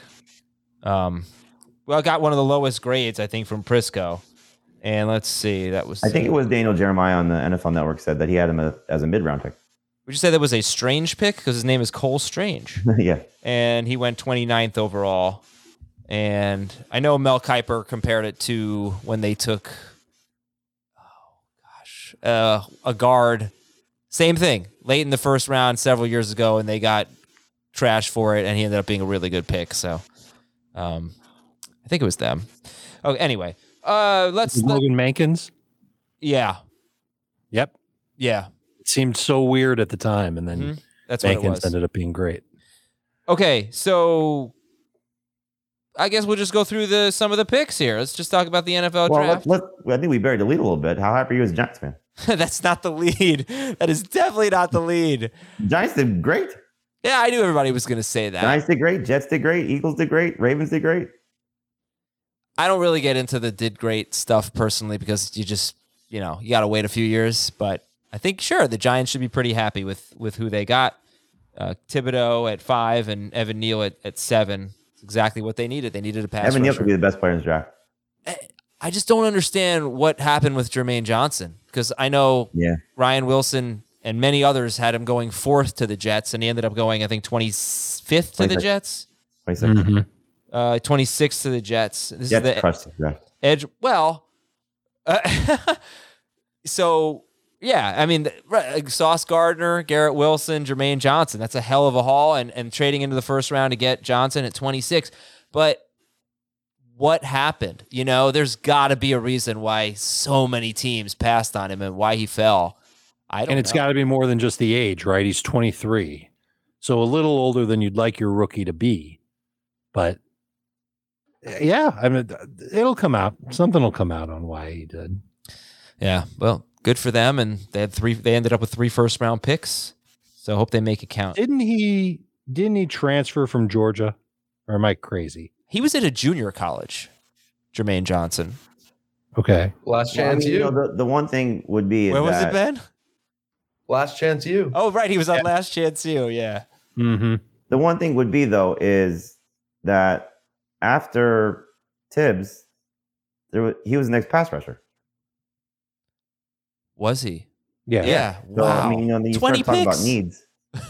got one of the lowest grades I think from Prisco. And let's see, that was. I think it was Daniel Jeremiah on the NFL Network said that he had him as a mid-round pick. Would you say that was a Strange pick? Because his name is Cole Strange. Yeah. And he went 29th overall. And I know Mel Kiper compared it to when they took, a guard. Same thing. Late in the first round several years ago, and they got trashed for it, and he ended up being a really good pick. So I think it was them. Oh, anyway. Logan Mankins. Yeah. Yep. Yeah. It seemed so weird at the time, and then that's what it Mankins was. ended up being great. Okay, so I guess we'll just go through some of the picks here. Let's just talk about the NFL draft. I think we buried the lead a little bit. How happy are you as a Giants fan? That's not the lead. That is definitely not the lead. Giants did great. Yeah, I knew everybody was going to say that. Giants did great. Jets did great. Eagles did great. Ravens did great. I don't really get into the did great stuff personally because you just, you got to wait a few years. But I think, sure, the Giants should be pretty happy with who they got. Thibodeau at 5 and Evan Neal at 7. It's exactly what they needed. They needed a pass Evan Neal rusher. could be the best player in the draft. I just don't understand what happened with Jermaine Johnson because I know Ryan Wilson and many others had him going 4th to the Jets, and he ended up going, I think, 25th to the Jets. 26th. 26th to the Jets. This Jets is the crushed the draft. edge. Well, so yeah, I mean, Sauce Gardner, Garrett Wilson, Jermaine Johnson. That's a hell of a haul, and trading into the first round to get Johnson at 26. But what happened? There's got to be a reason why so many teams passed on him and why he fell. And it's got to be more than just the age, right? He's 23. So a little older than you'd like your rookie to be. But yeah, I mean, it'll come out. Something will come out on why he did. Yeah, well, good for them. And they ended up with 3 first-round picks. So I hope they make it count. Didn't he transfer from Georgia? Or am I crazy? He was at a junior college, Jermaine Johnson. Okay. Last chance The one thing would be Where was it, Ben? Last chance you. Oh, right. He was on Last Chance U. Yeah. Mm-hmm. The one thing would be, though, is that after Tibbs, he was the next pass rusher. Was he? Yeah. Yeah. So, Wow. I mean, you 20 start talking picks? about needs.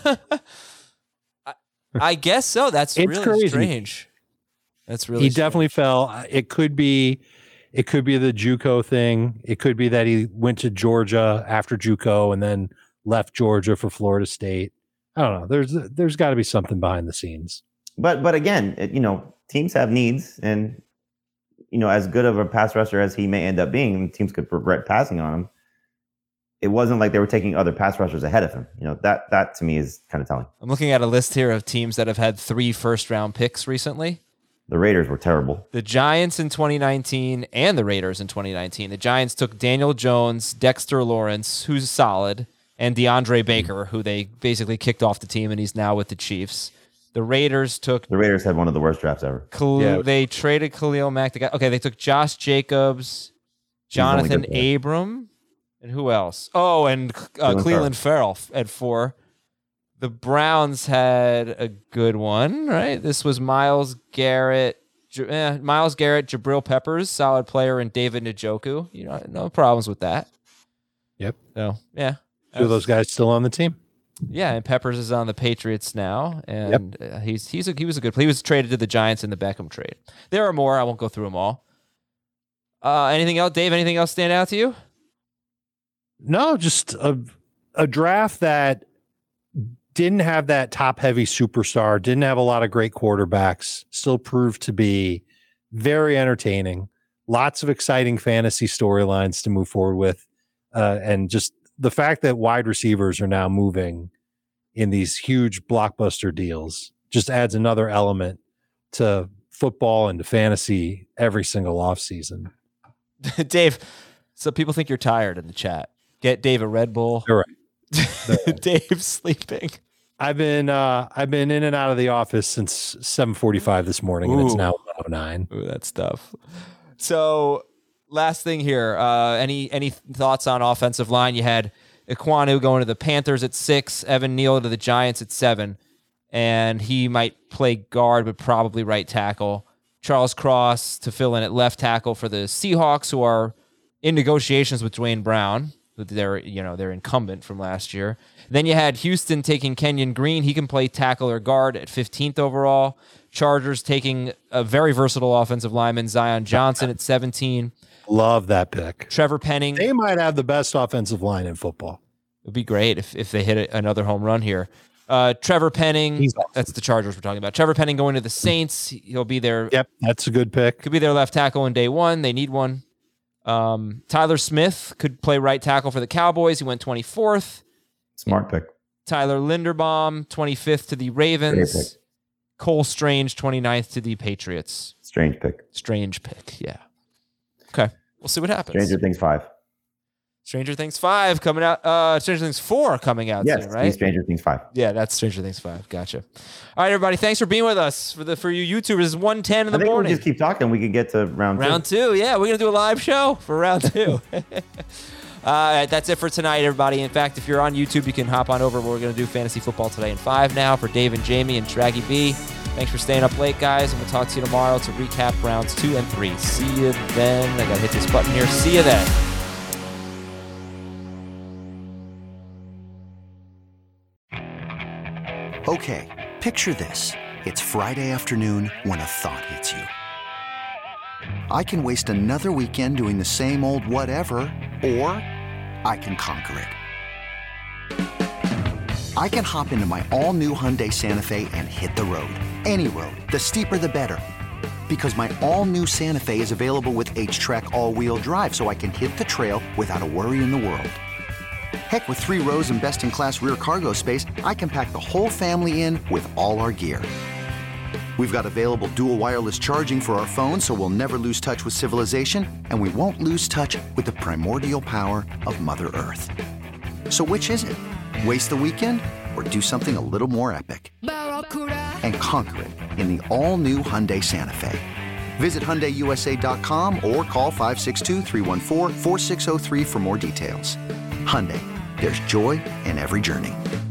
I guess so. That's It's really crazy. strange. That's really He strange. definitely fell. It could be the JUCO thing. It could be that he went to Georgia after JUCO and then left Georgia for Florida State. I don't know. There's got to be something behind the scenes. But again, teams have needs, and as good of a pass rusher as he may end up being, teams could regret passing on him. It wasn't like they were taking other pass rushers ahead of him. That to me is kind of telling. I'm looking at a list here of teams that have had 3 first-round picks recently. The Raiders were terrible. The Giants in 2019 and the Raiders in 2019. The Giants took Daniel Jones, Dexter Lawrence, who's solid, and DeAndre Baker, who they basically kicked off the team, and he's now with the Chiefs. The Raiders had one of the worst drafts ever. They traded Khalil Mack. They took Josh Jacobs, Jonathan Abram, and who else? Oh, and Cleveland Farrell at 4. The Browns had a good one, right? This was Myles Garrett, Jabril Peppers, solid player, and David Njoku. No problems with that. Yep. So, yeah. 2 of those guys still on the team. Yeah, and Peppers is on the Patriots now, and he was a good player. He was traded to the Giants in the Beckham trade. There are more. I won't go through them all. Anything else, Dave? Anything else stand out to you? No, just a draft that didn't have that top-heavy superstar, didn't have a lot of great quarterbacks, still proved to be very entertaining. Lots of exciting fantasy storylines to move forward with, and just the fact that wide receivers are now moving in these huge blockbuster deals just adds another element to football into fantasy every single offseason. Dave, so people think you're tired in the chat. Get Dave a Red Bull. You're right. Dave's sleeping. I've been in and out of the office since 7:45 this morning, and it's now 1:09. Ooh, that's tough. So, last thing here. Any thoughts on offensive line? You had Ekwonu going to the Panthers at 6, Evan Neal to the Giants at 7, and he might play guard, but probably right tackle. Charles Cross to fill in at left tackle for the Seahawks, who are in negotiations with Dwayne Brown. They're incumbent from last year. Then you had Houston taking Kenyon Green. He can play tackle or guard at 15th overall. Chargers taking a very versatile offensive lineman, Zion Johnson at 17. Love that pick. Trevor Penning. They might have the best offensive line in football. It would be great if they hit another home run here. Trevor Penning, that's the Chargers we're talking about. Trevor Penning going to the Saints. He'll be there. Yep, that's a good pick. Could be their left tackle in day one. They need one. Tyler Smith could play right tackle for the Cowboys. He went 24th. Smart pick. Tyler Linderbaum, 25th to the Ravens. Cole Strange, 29th to the Patriots. Strange pick, yeah. Okay, we'll see what happens. Stranger Things 5. Stranger Things 5 coming out. Stranger Things 4 coming out soon, right? Stranger Things 5. Yeah, that's Stranger Things 5. Gotcha. All right, everybody. Thanks for being with us. For you YouTubers, it's 1:10 in the morning. We just keep talking. We could get to round 2. Round 2, yeah. We're going to do a live show for round 2. That's it for tonight, everybody. In fact, if you're on YouTube, you can hop on over. We're going to do Fantasy Football Today in 5 now for Dave and Jamie and Shraggy B. Thanks for staying up late, guys, and we'll talk to you tomorrow to recap rounds 2 and 3. See you then. I got to hit this button here. See you then. Okay, picture this. It's Friday afternoon when a thought hits you. I can waste another weekend doing the same old whatever, or I can conquer it. I can hop into my all-new Hyundai Santa Fe and hit the road. Any road. The steeper, the better. Because my all-new Santa Fe is available with H-Track all-wheel drive, so I can hit the trail without a worry in the world. Heck, with 3 rows and best-in-class rear cargo space, I can pack the whole family in with all our gear. We've got available dual wireless charging for our phones, so we'll never lose touch with civilization, and we won't lose touch with the primordial power of Mother Earth. So which is it? Waste the weekend or do something a little more epic? And conquer it in the all-new Hyundai Santa Fe. Visit HyundaiUSA.com or call 562-314-4603 for more details. Hyundai, there's joy in every journey.